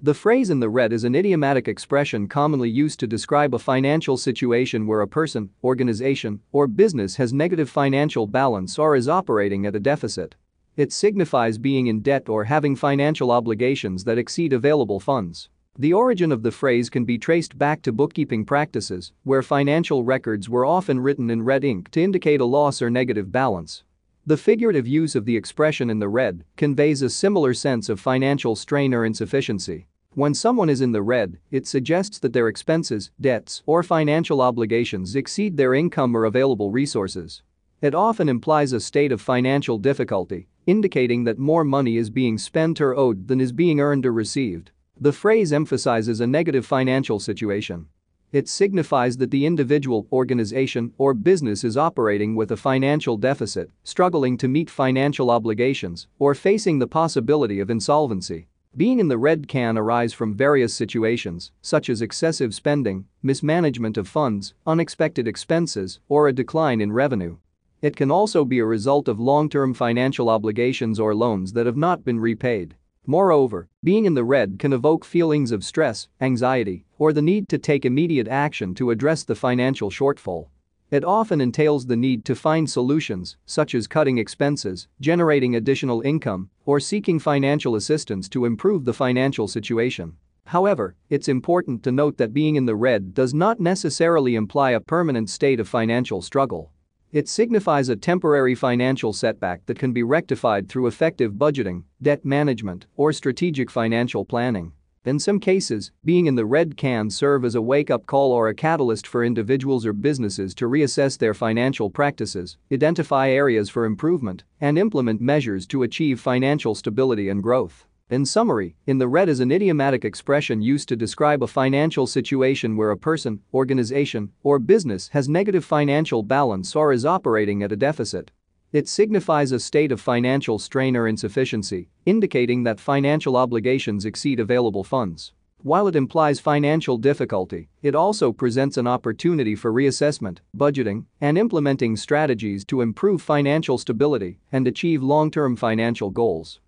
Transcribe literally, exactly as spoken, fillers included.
The phrase "in the red" is an idiomatic expression commonly used to describe a financial situation where a person, organization, or business has negative financial balance or is operating at a deficit. It signifies being in debt or having financial obligations that exceed available funds. The origin of the phrase can be traced back to bookkeeping practices, where financial records were often written in red ink to indicate a loss or negative balance. The figurative use of the expression "in the red" conveys a similar sense of financial strain or insufficiency. When someone is in the red, it suggests that their expenses, debts, or financial obligations exceed their income or available resources. It often implies a state of financial difficulty, indicating that more money is being spent or owed than is being earned or received. The phrase emphasizes a negative financial situation. It signifies that the individual, organization, or business is operating with a financial deficit, struggling to meet financial obligations, or facing the possibility of insolvency. Being in the red can arise from various situations, such as excessive spending, mismanagement of funds, unexpected expenses, or a decline in revenue. It can also be a result of long-term financial obligations or loans that have not been repaid. Moreover, being in the red can evoke feelings of stress, anxiety, or the need to take immediate action to address the financial shortfall. It often entails the need to find solutions, such as cutting expenses, generating additional income, or seeking financial assistance to improve the financial situation. However, it's important to note that being in the red does not necessarily imply a permanent state of financial struggle. It signifies a temporary financial setback that can be rectified through effective budgeting, debt management, or strategic financial planning. In some cases, being in the red can serve as a wake-up call or a catalyst for individuals or businesses to reassess their financial practices, identify areas for improvement, and implement measures to achieve financial stability and growth. In summary, "in the red" is an idiomatic expression used to describe a financial situation where a person, organization, or business has negative financial balance or is operating at a deficit. It signifies a state of financial strain or insufficiency, indicating that financial obligations exceed available funds. While it implies financial difficulty, it also presents an opportunity for reassessment, budgeting, and implementing strategies to improve financial stability and achieve long-term financial goals.